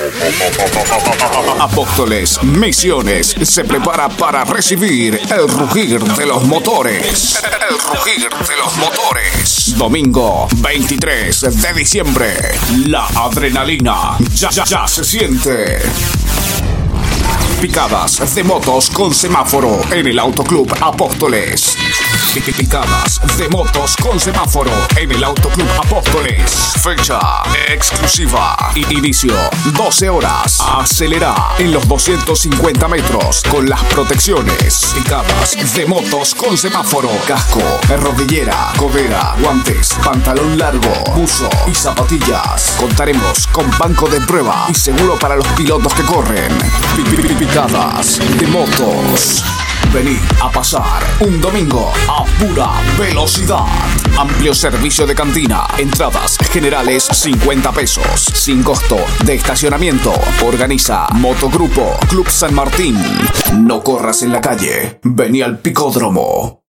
Apóstoles Misiones se prepara para recibir el rugir de los motores. El rugir de los motores. Domingo 23 de diciembre. La adrenalina ya se siente. Picadas de motos con semáforo en el Autoclub Apóstoles. Picadas de motos con semáforo en el Autoclub Apóstoles. Fecha exclusiva. Inicio 12 horas. Acelera en los 250 metros con las protecciones. Picadas de motos con semáforo. Casco, rodillera, codera, guantes, pantalón largo, buzo y zapatillas. Contaremos con banco de prueba y seguro para los pilotos que corren. Picadas de motos. Vení a pasar un domingo a pura velocidad. Amplio servicio de cantina. Entradas generales 50 pesos. Sin costo de estacionamiento. Organiza Motogrupo Club San Martín. No corras en la calle. Vení al Picódromo.